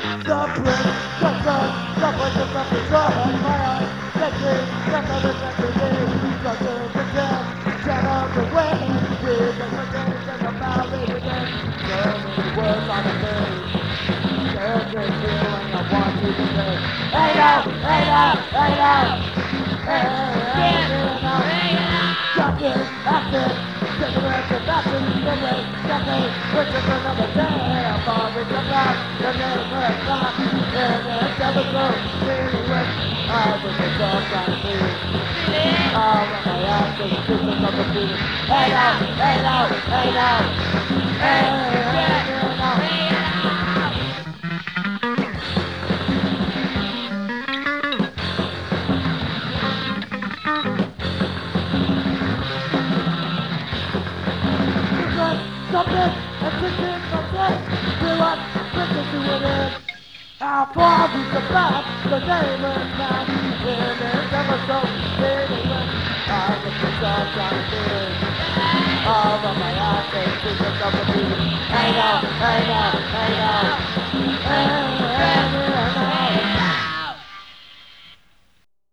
Suffering, suffering to self-control of my own thinking, suffering to self-control, suffering to death, shadows away, with the forgetting and the valley within, so many words on the page, every feeling I want you to say, hey now, hey now, hey now, hey now, jumping, acting, cigarettes and nothing, cigarettes, nothing, which is another day, I'm falling to black, the name of God, and the devil's road, feeling with, I was the dog trying to breathe, all of my actions, pieces of the feeling, hey now, hey now, hey now, hey now, hey now. Something and thinking something till I'm thinking to it in. How far we survive the name of time. In this episode, anyway, I was the song trying to do. All of my eyes, they think of the beat. Hey now, hey now.